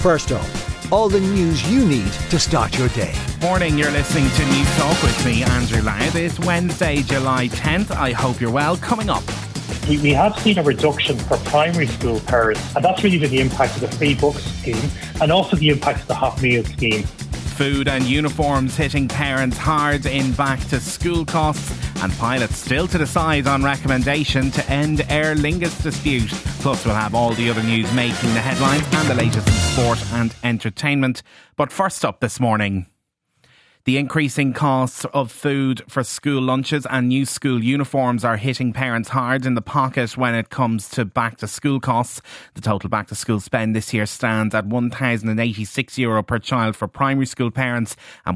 First up, all the news you need to start your day. Morning, you're listening to News Talk with me, Andrew Laird. It's Wednesday, July 10th. I hope you're well. Coming up. We have seen a reduction for primary school parents, and that's really been the impact of the free books scheme and also the impact of the hot meal scheme. Food and uniforms hitting parents hard in back to school costs, and pilots still to decide on recommendation to end Aer Lingus dispute. Plus we'll have all the other news making the headlines and the latest in sport and entertainment. But first up this morning, the increasing costs of food for school lunches and new school uniforms are hitting parents hard in the pocket when it comes to back to school costs. The total back to school spend this year stands at €1,086 per child for primary school parents and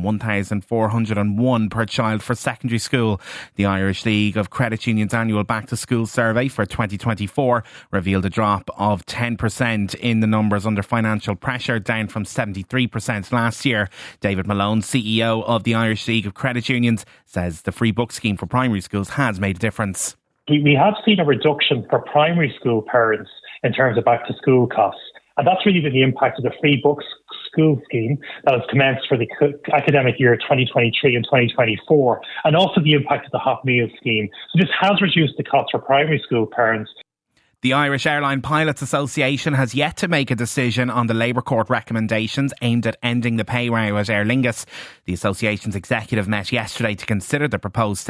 €1,401 per child for secondary school. The Irish League of Credit Unions annual back to school survey for 2024 revealed a drop of 10% in the numbers under financial pressure, down from 73% last year. David Malone, CEO of the Irish League of Credit Unions, says the free book scheme for primary schools has made a difference. We have seen a reduction for primary school parents in terms of back to school costs, and that's really been the impact of the free books school scheme that has commenced for the academic year 2023 and 2024, and also the impact of the hot meal scheme. So this has reduced the cost for primary school parents. The Irish Airline Pilots Association has yet to make a decision on the Labour Court recommendations aimed at ending the pay row at Aer Lingus. The association's executive met yesterday to consider the proposed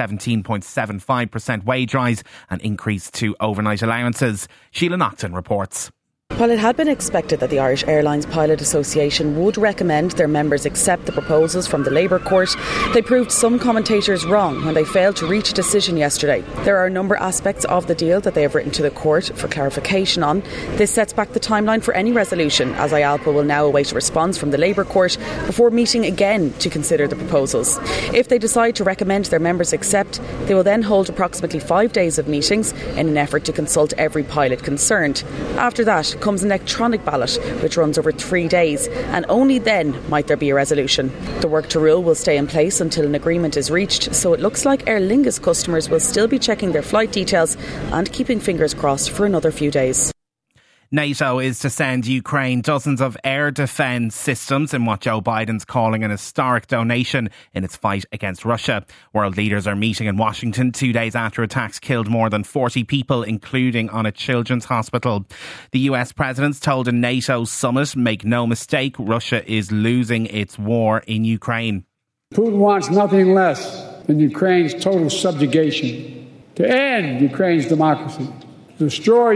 17.75% wage rise and increase to overnight allowances. Sheila Naughton reports. While it had been expected that the Irish Airlines Pilot Association would recommend their members accept the proposals from the Labour Court, they proved some commentators wrong when they failed to reach a decision yesterday. There are a number of aspects of the deal that they have written to the court for clarification on. This sets back the timeline for any resolution, as IALPA will now await a response from the Labour Court before meeting again to consider the proposals. If they decide to recommend their members accept, they will then hold approximately 5 days of meetings in an effort to consult every pilot concerned. After that comes an electronic ballot which runs over 3 days, and only then might there be a resolution. The work to rule will stay in place until an agreement is reached, so it looks like Aer Lingus customers will still be checking their flight details and keeping fingers crossed for another few days. NATO is to send Ukraine dozens of air defence systems in what Joe Biden's calling an historic donation in its fight against Russia. World leaders are meeting in Washington 2 days after attacks killed more than 40 people, including on a children's hospital. The US president's told a NATO summit, make no mistake, Russia is losing its war in Ukraine. Putin wants nothing less than Ukraine's total subjugation, to end Ukraine's democracy, to destroy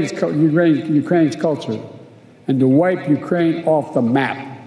Ukraine's culture, and to wipe Ukraine off the map.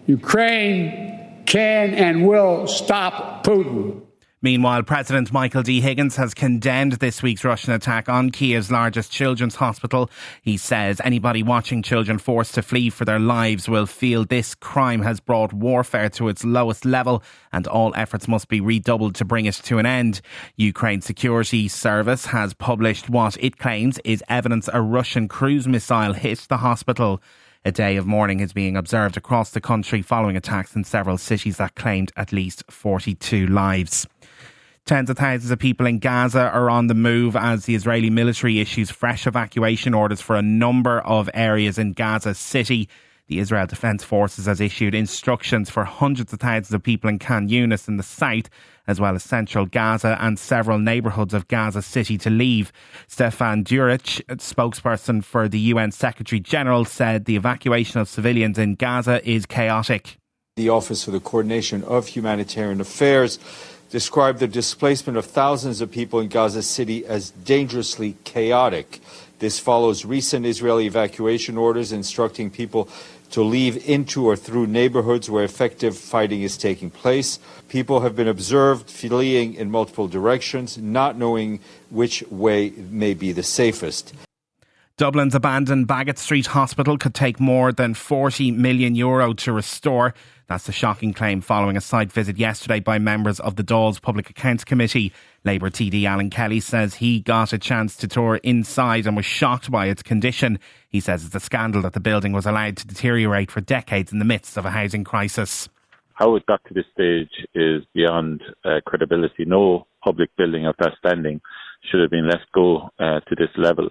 Ukraine can and will stop Putin. Meanwhile, President Michael D. Higgins has condemned this week's Russian attack on Kiev's largest children's hospital. He says anybody watching children forced to flee for their lives will feel this crime has brought warfare to its lowest level, and all efforts must be redoubled to bring it to an end. Ukraine's security service has published what it claims is evidence a Russian cruise missile hit the hospital. A day of mourning is being observed across the country following attacks in several cities that claimed at least 42 lives. Tens of thousands of people in Gaza are on the move as the Israeli military issues fresh evacuation orders for a number of areas in Gaza City. The Israel Defense Forces has issued instructions for hundreds of thousands of people in Khan Yunis in the south, as well as central Gaza and several neighbourhoods of Gaza City to leave. Stefan Durich, spokesperson for the UN Secretary General, said the evacuation of civilians in Gaza is chaotic. The Office for the Coordination of Humanitarian Affairs described the displacement of thousands of people in Gaza City as dangerously chaotic. This follows recent Israeli evacuation orders instructing people to leave into or through neighborhoods where effective fighting is taking place. People have been observed fleeing in multiple directions, not knowing which way may be the safest. Dublin's abandoned Baggot Street Hospital could take more than €40 million to restore. That's the shocking claim following a site visit yesterday by members of the Dáil's Public Accounts Committee. Labour TD Alan Kelly says he got a chance to tour inside and was shocked by its condition. He says it's a scandal that the building was allowed to deteriorate for decades in the midst of a housing crisis. How it got to this stage is beyond credibility. No public building of that standing should have been left go to this level.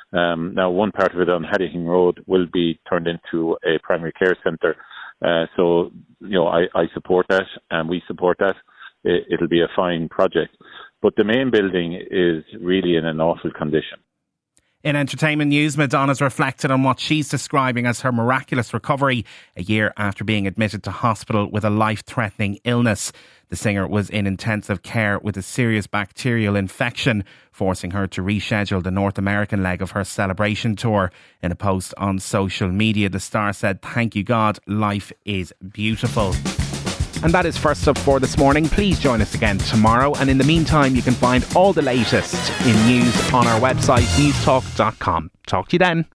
Now, one part of it on Haddington Road will be turned into a primary care centre. So, I support that, and we support that. It'll be a fine project. But the main building is really in an awful condition. In entertainment news, Madonna's reflected on what she's describing as her miraculous recovery a year after being admitted to hospital with a life-threatening illness. The singer was in intensive care with a serious bacterial infection, forcing her to reschedule the North American leg of her celebration tour. In a post on social media, the star said, "Thank you God, life is beautiful." And that is First Up for this morning. Please join us again tomorrow. And in the meantime, you can find all the latest in news on our website, newstalk.com. Talk to you then.